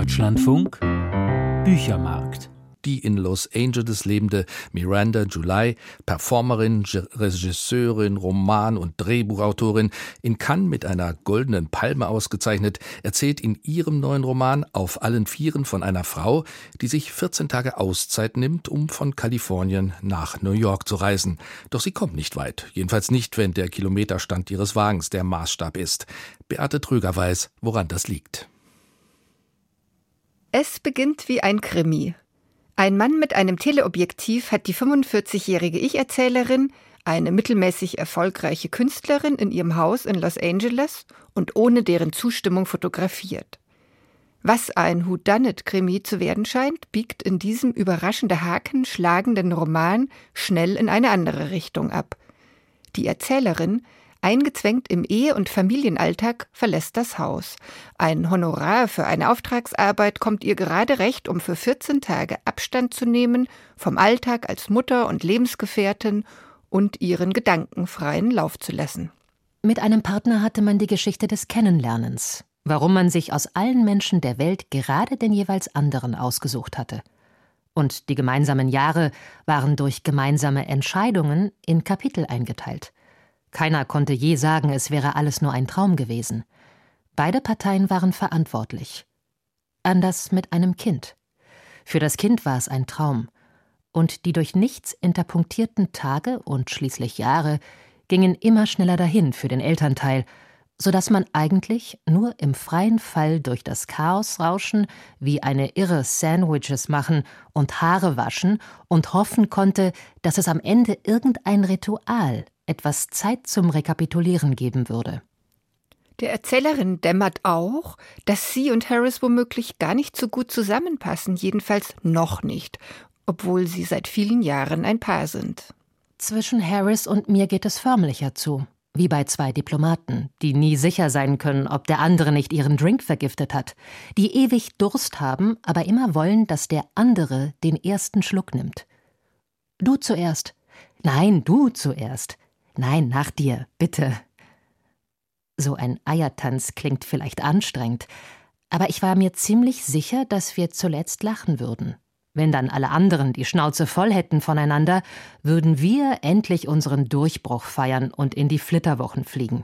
Deutschlandfunk Büchermarkt. Die in Los Angeles lebende Miranda July, Performerin, Regisseurin, Roman- und Drehbuchautorin, in Cannes mit einer goldenen Palme ausgezeichnet, erzählt in ihrem neuen Roman Auf allen Vieren von einer Frau, die sich 14 Tage Auszeit nimmt, um von Kalifornien nach New York zu reisen. Doch sie kommt nicht weit, jedenfalls nicht, wenn der Kilometerstand ihres Wagens der Maßstab ist. Beate Tröger weiß, woran das liegt. Es beginnt wie ein Krimi. Ein Mann mit einem Teleobjektiv hat die 45-jährige Ich-Erzählerin, eine mittelmäßig erfolgreiche Künstlerin, in ihrem Haus in Los Angeles und ohne deren Zustimmung fotografiert. Was ein Whodunit-Krimi zu werden scheint, biegt in diesem überraschende Haken schlagenden Roman schnell in eine andere Richtung ab. Die Erzählerin, eingezwängt im Ehe- und Familienalltag, verlässt das Haus. Ein Honorar für eine Auftragsarbeit kommt ihr gerade recht, um für 14 Tage Abstand zu nehmen vom Alltag als Mutter und Lebensgefährtin und ihren Gedanken freien Lauf zu lassen. Mit einem Partner hatte man die Geschichte des Kennenlernens, warum man sich aus allen Menschen der Welt gerade den jeweils anderen ausgesucht hatte. Und die gemeinsamen Jahre waren durch gemeinsame Entscheidungen in Kapitel eingeteilt. Keiner konnte je sagen, es wäre alles nur ein Traum gewesen. Beide Parteien waren verantwortlich. Anders mit einem Kind. Für das Kind war es ein Traum. Und die durch nichts interpunktierten Tage und schließlich Jahre gingen immer schneller dahin für den Elternteil, sodass man eigentlich nur im freien Fall durch das Chaos rauschen, wie eine Irre Sandwiches machen und Haare waschen und hoffen konnte, dass es am Ende irgendein Ritual, etwas Zeit zum Rekapitulieren geben würde. Der Erzählerin dämmert auch, dass sie und Harris womöglich gar nicht so gut zusammenpassen, jedenfalls noch nicht, obwohl sie seit vielen Jahren ein Paar sind. Zwischen Harris und mir geht es förmlicher zu, wie bei zwei Diplomaten, die nie sicher sein können, ob der andere nicht ihren Drink vergiftet hat, die ewig Durst haben, aber immer wollen, dass der andere den ersten Schluck nimmt. Du zuerst. Nein, du zuerst. Nein, nach dir, bitte. So ein Eiertanz klingt vielleicht anstrengend, aber ich war mir ziemlich sicher, dass wir zuletzt lachen würden. Wenn dann alle anderen die Schnauze voll hätten voneinander, würden wir endlich unseren Durchbruch feiern und in die Flitterwochen fliegen.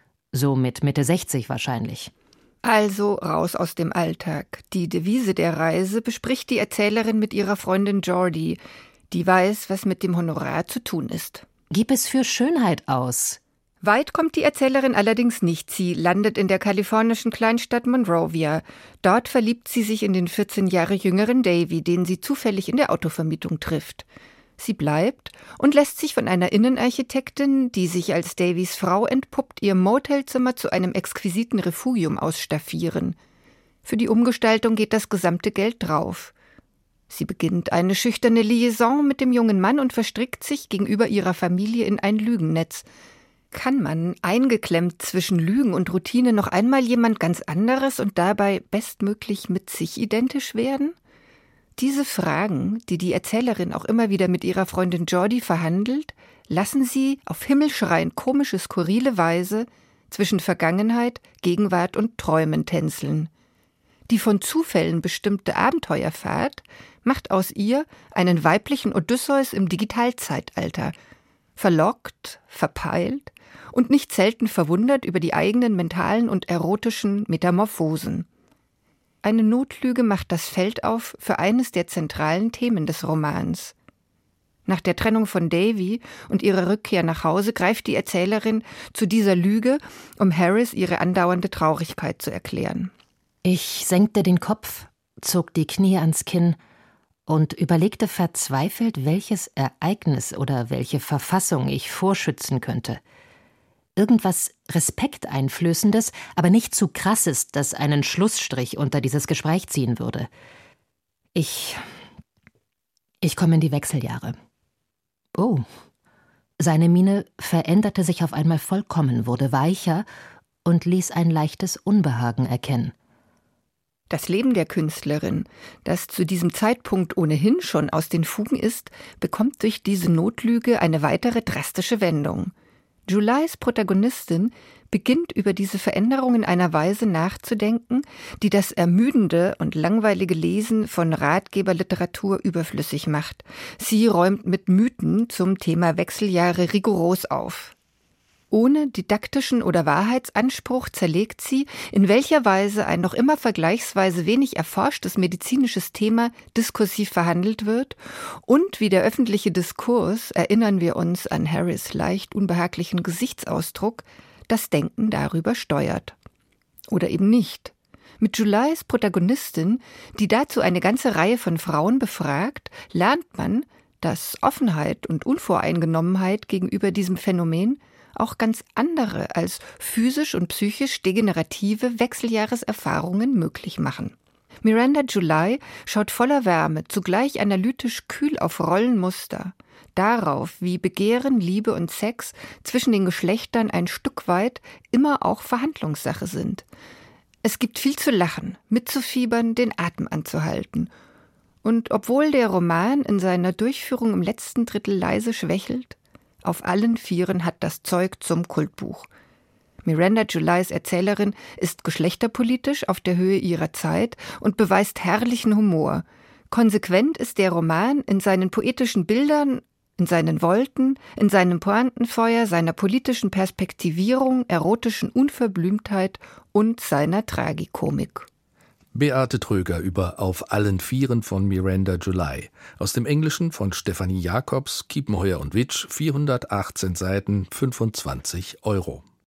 So mit Mitte 60 wahrscheinlich. Also raus aus dem Alltag. Die Devise der Reise bespricht die Erzählerin mit ihrer Freundin Jordi, die weiß, was mit dem Honorar zu tun ist. Gib es für Schönheit aus. Weit kommt die Erzählerin allerdings nicht. Sie landet in der kalifornischen Kleinstadt Monrovia. Dort verliebt sie sich in den 14 Jahre jüngeren Davy, den sie zufällig in der Autovermietung trifft. Sie bleibt und lässt sich von einer Innenarchitektin, die sich als Davys Frau entpuppt, ihr Motelzimmer zu einem exquisiten Refugium ausstaffieren. Für die Umgestaltung geht das gesamte Geld drauf. Sie beginnt eine schüchterne Liaison mit dem jungen Mann und verstrickt sich gegenüber ihrer Familie in ein Lügennetz. Kann man, eingeklemmt zwischen Lügen und Routine, noch einmal jemand ganz anderes und dabei bestmöglich mit sich identisch werden? Diese Fragen, die die Erzählerin auch immer wieder mit ihrer Freundin Jordi verhandelt, lassen sie auf himmelschreiend komische, skurrile Weise zwischen Vergangenheit, Gegenwart und Träumen tänzeln. Die von Zufällen bestimmte Abenteuerfahrt macht aus ihr einen weiblichen Odysseus im Digitalzeitalter, verlockt, verpeilt und nicht selten verwundert über die eigenen mentalen und erotischen Metamorphosen. Eine Notlüge macht das Feld auf für eines der zentralen Themen des Romans. Nach der Trennung von Davy und ihrer Rückkehr nach Hause greift die Erzählerin zu dieser Lüge, um Harris ihre andauernde Traurigkeit zu erklären. Ich senkte den Kopf, zog die Knie ans Kinn und überlegte verzweifelt, welches Ereignis oder welche Verfassung ich vorschützen könnte. Irgendwas Respekteinflößendes, aber nicht zu krasses, das einen Schlussstrich unter dieses Gespräch ziehen würde. Ich komme in die Wechseljahre. Oh. Seine Miene veränderte sich auf einmal vollkommen, wurde weicher und ließ ein leichtes Unbehagen erkennen. Das Leben der Künstlerin, das zu diesem Zeitpunkt ohnehin schon aus den Fugen ist, bekommt durch diese Notlüge eine weitere drastische Wendung. Julys Protagonistin beginnt über diese Veränderung in einer Weise nachzudenken, die das ermüdende und langweilige Lesen von Ratgeberliteratur überflüssig macht. Sie räumt mit Mythen zum Thema Wechseljahre rigoros auf. Ohne didaktischen oder Wahrheitsanspruch zerlegt sie, in welcher Weise ein noch immer vergleichsweise wenig erforschtes medizinisches Thema diskursiv verhandelt wird und wie der öffentliche Diskurs, erinnern wir uns an Harrys leicht unbehaglichen Gesichtsausdruck, das Denken darüber steuert. Oder eben nicht. Mit Julys Protagonistin, die dazu eine ganze Reihe von Frauen befragt, lernt man, dass Offenheit und Unvoreingenommenheit gegenüber diesem Phänomen auch ganz andere als physisch und psychisch degenerative Wechseljahreserfahrungen möglich machen. Miranda July schaut voller Wärme, zugleich analytisch kühl auf Rollenmuster, darauf, wie Begehren, Liebe und Sex zwischen den Geschlechtern ein Stück weit immer auch Verhandlungssache sind. Es gibt viel zu lachen, mitzufiebern, den Atem anzuhalten. Und obwohl der Roman in seiner Durchführung im letzten Drittel leise schwächelt, auf allen Vieren hat das Zeug zum Kultbuch. Miranda Julys Erzählerin ist geschlechterpolitisch auf der Höhe ihrer Zeit und beweist herrlichen Humor. Konsequent ist der Roman in seinen poetischen Bildern, in seinen Wolken, in seinem Pointenfeuer, seiner politischen Perspektivierung, erotischen Unverblümtheit und seiner Tragikomik. Beate Tröger über Auf allen Vieren von Miranda July. Aus dem Englischen von Stefanie Jacobs, Kiepenheuer und Witsch, 418 Seiten, 25 €.